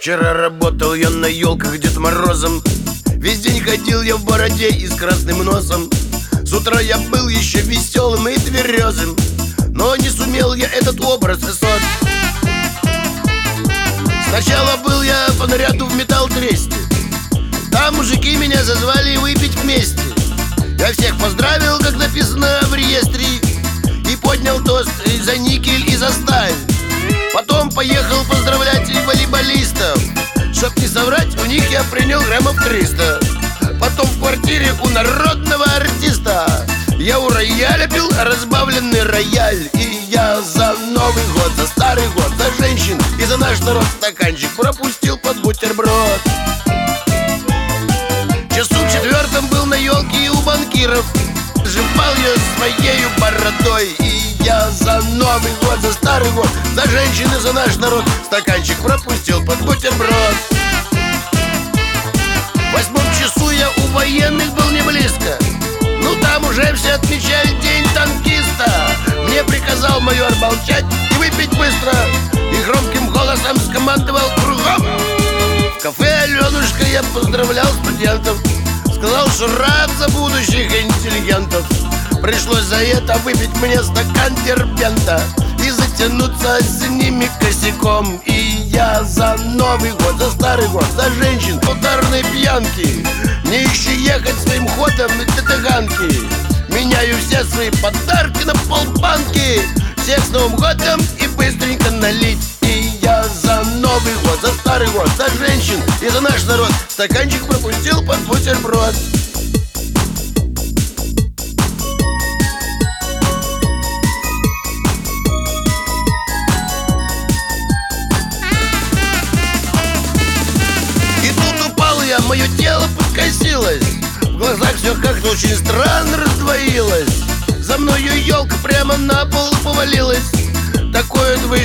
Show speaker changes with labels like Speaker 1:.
Speaker 1: Вчера работал я на елках Дед Морозом. Весь день ходил я в бороде и с красным носом. С утра я был еще веселым и тверезым, но не сумел я этот образ создать. Сначала был я по наряду в металл-тресте. Там мужики меня зазвали выпить вместе. Я всех поздравил, как написано в реестре, и поднял тост и за никель, и за сталь. Потом поехал поздравлять и волейболистов. Чтоб не соврать, у них я принял граммов 300. Потом в квартире у народного артиста я у рояля пил разбавленный рояль. И я за Новый год, за Старый год, за женщин и за наш народ стаканчик пропустил под бутерброд. Часу в 4 был на елке у банкиров. Жевал я своею бородой. И я за Новый год, за Старый год, за женщин и за наш народ стаканчик пропустил под бутерброд. В 8 часу я у военных был не близко. Ну там уже все отмечали день танкиста. Мне приказал майор молчать и выпить быстро, и громким голосом скомандовал кругом. В кафе Аленушка я поздравлял студентов. Сказал, что рад за будущих интеллигентов. Пришлось за это выпить мне стакан дербента и затянуться с ними косяком. И я за Новый год, за Старый год, за женщин ударной пьянки. Мне еще ехать своим ходом до Таганки. Меняю все свои подарки на полбанки. Всех с Новым годом и быстренько налить. И я за Новый год, за Старый год, за женщин и за наш народ стаканчик пропустил под бутерброд. И тут упал я, мое тело подкосилось. В глазах все как-то очень странно раздвоилось. За мною елка прямо на пол повалилась. Такое